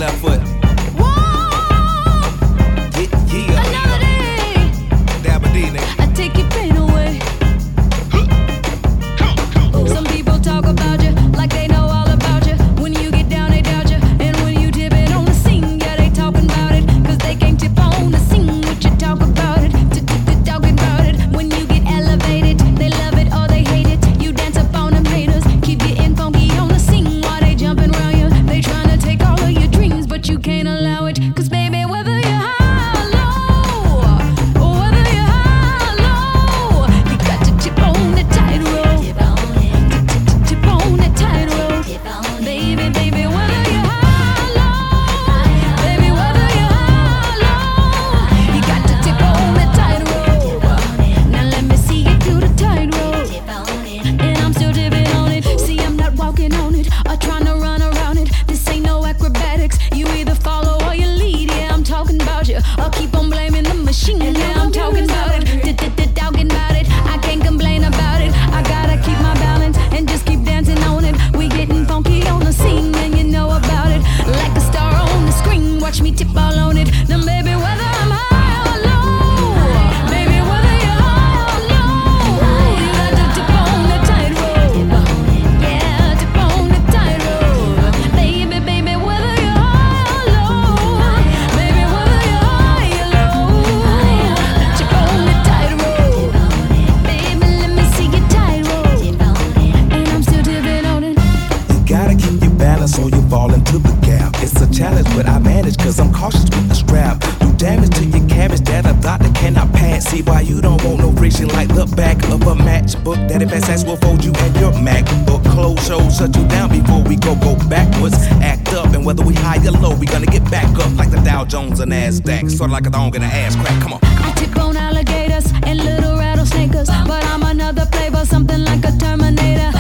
left foot. Another day. Dabba D, nigga. I take your pain away. Some people talk about you like they know all about you. When you get down, they doubt you. And when you dip it on the scene, yeah, they talking about it. Cause they can't tip on the scene what you talk about it. Talking about it. When you get elevated, they love it or they hate it. You dance up on them haters. Keep getting funky on the scene while they jumping around you. They trying to take all of your dreams, but you can't allow it. Cause baby, whether you're high or low, or whether you're high or low, you got to tip on the tightrope. Tip on the tightrope. Baby, baby, whether you're high or low, baby, whether you're high or low, you got to tip on the tightrope. Now let me see you do the tightrope. And I'm still dipping on it. See, I'm not walking on it or trying to run around it. This ain't no acrobatics. You either follow or you lead. Yeah, I'm talking about you. Or keep on blaming the machine. Yeah, I'm talking about it. Talking about it. I can't complain about it. I gotta keep my balance and just keep dancing on it. We getting funky on the scene and you know about it. Like a star on the screen. Watch me tip all on it. Now baby, whether I'm high or low, baby, whether you're high or low, you got to tip on the tightrope. Yeah, tip on the tightrope. Baby, baby, whether you're high or low, baby, whether you're high or low, tip on the tightrope. Baby, let me see your tightrope. And I'm still dipping on it. You gotta keep your balance or you fall into the gap. It's a challenge, but I manage cause I'm cautious with the strap. Do damage to your cabbage that a doctor cannot pass. See why you don't want no friction like the back of a matchbook. That if SS will fold you and your MacBook. Close shows shut you down before we go backwards. Act up, and whether we high or low, we gonna get back up like the Dow Jones and NASDAQ. Sorta like a dog in an ass crack. Come on. I tip on alligators and little rattlesnakers, but I'm another flavor, something like a Terminator.